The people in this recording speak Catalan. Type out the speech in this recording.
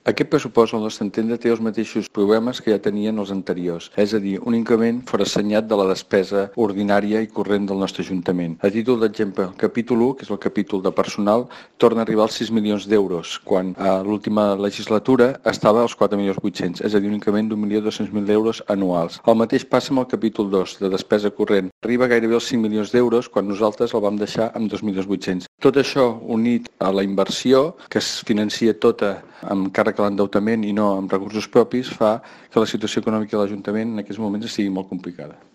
Aquest pressupost, al nostre entendre, té els mateixos problemes que ja tenien els anteriors, és a dir, un increment forassenyat de la despesa ordinària i corrent del nostre Ajuntament. A títol d'exemple, el capítol 1, que és el capítol de personal, torna a arribar als 6 milions d'euros, quan a l'última legislatura estava als 4.800.000, és a dir, un increment d'1.200.000 euros anuals. El mateix passa amb el capítol 2, de despesa corrent. Arriba gairebé als 5 milions d'euros, quan nosaltres el vam deixar amb 2.800.000. Tot això, unit a la inversió, que es financia tota amb càrrec a l'endeutament i no amb recursos propis, fa que la situació econòmica de l'Ajuntament en aquests moments sigui molt complicada.